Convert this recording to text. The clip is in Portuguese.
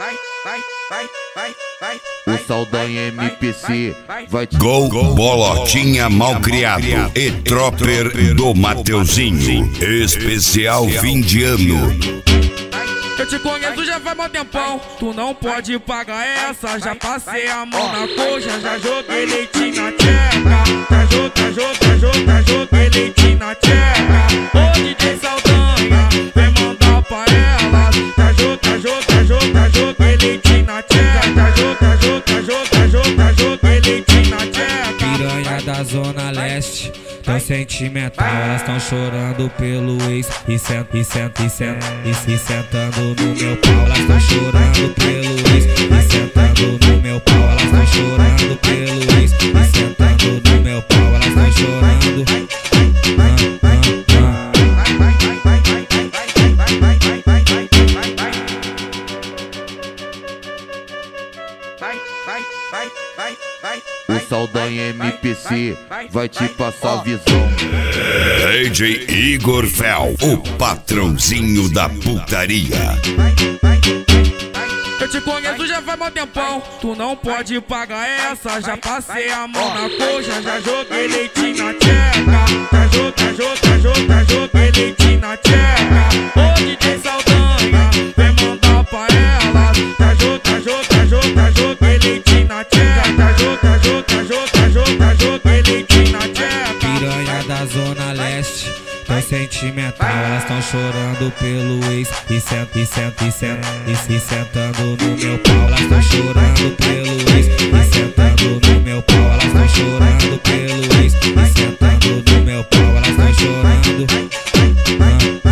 O Saldanha MPC vai te... Gol, Bolotinha Malcriado e Tropper do Mateuzinho. Especial fim de ano. Eu te conheço já faz mó tempão, tu não pode pagar essa. Já passei a mão na coxa, já joguei leite na tcheca. Já joguei leite na tcheca. Ô DJ Saldanha, vem mandar pra ela. Já joguei leite na tcheca. Já joguei leite na tcheca. Piranha da Zona Leste, tão sentimental, elas tão chorando pelo ex e sentando no meu pau. Elas tão chorando pelo ex e sentando no meu pau. Elas tão chorando pelo ex e sentando no meu pau. Elas tão chorando. O Saldanha MPC vai te passar a visão. DJ Igor Fel, o patrãozinho da putaria. Eu te conheço já faz mó tempão, tu não pode pagar essa. Já passei a mão na coxa, já joguei leite na tcheca. Já joguei leite na tcheca. Ô DJ Saldanha, vem mandar pra ela. Já joguei leite na tcheca. Já joguei leite na tcheca. Piranha da Zona Leste, tão sentimental, elas tão chorando pelo ex e sentando no meu pau. Elas tão chorando pelo ex e sentando no meu pau. Elas tão chorando pelo ex e sentando no meu pau. Elas tão chorando.